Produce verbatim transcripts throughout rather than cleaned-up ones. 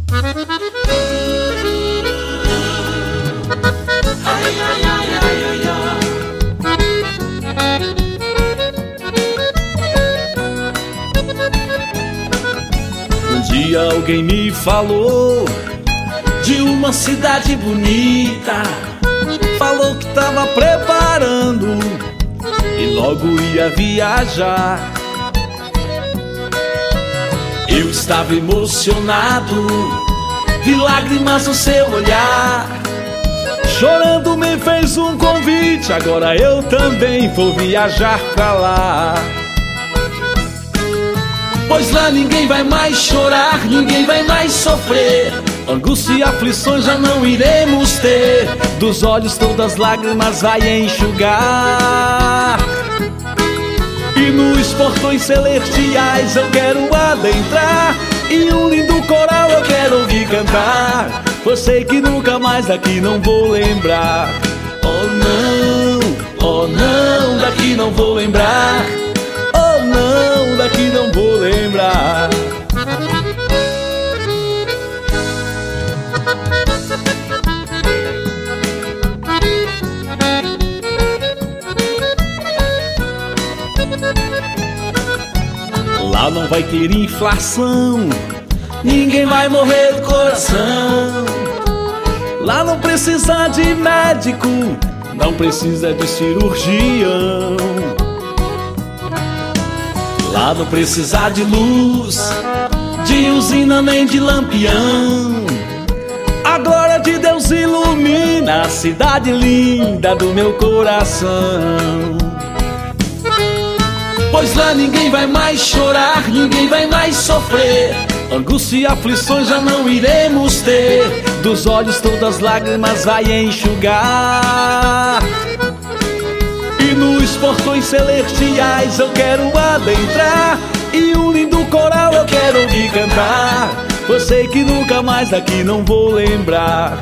Ai, ai, ai, ai, ai, ai. Um dia alguém me falou de uma cidade bonita, falou que tava preparando e logo ia viajar. Eu estava emocionado, vi lágrimas no seu olhar. Chorando me fez um convite, agora eu também vou viajar pra lá. Pois lá ninguém vai mais chorar, ninguém vai mais sofrer. Angústia e aflições já não iremos ter. Dos olhos todas lágrimas vai enxugar. E nos portões celestiais eu quero adentrar, e um lindo coral eu quero ouvir cantar. Pois sei que nunca mais daqui não vou lembrar. Oh não, oh não, daqui não vou lembrar. Oh não, daqui não vou lembrar. Lá não vai ter inflação, ninguém vai morrer do coração. Lá não precisa de médico, não precisa de cirurgião. Lá não precisa de luz, de usina nem de lampião. A glória de Deus ilumina a cidade linda do meu coração. Pois lá ninguém vai mais chorar, ninguém vai mais sofrer. Angústia e aflições já não iremos ter. Dos olhos todas lágrimas vai enxugar. E nos portões celestiais eu quero adentrar, e um lindo coral eu quero ouvir cantar. Pois sei que nunca mais daqui não vou lembrar.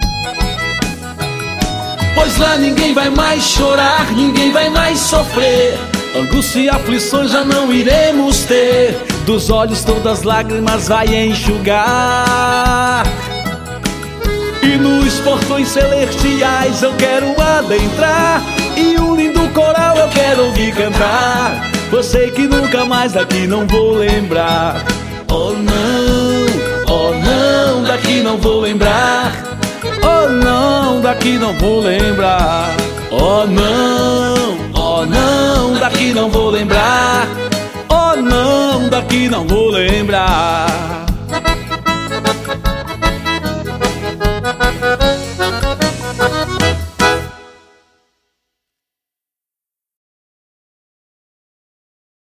Pois lá ninguém vai mais chorar, ninguém vai mais sofrer. Angústia e aflições já não iremos ter. Dos olhos todas lágrimas vai enxugar. E nos portões celestiais eu quero adentrar, e um lindo coral eu quero ouvir cantar. Pois sei que nunca mais daqui não vou lembrar. Oh não, oh não, daqui não vou lembrar. Oh não, daqui não vou lembrar. Oh não, oh não, daqui não vou lembrar. Oh não, daqui não vou lembrar.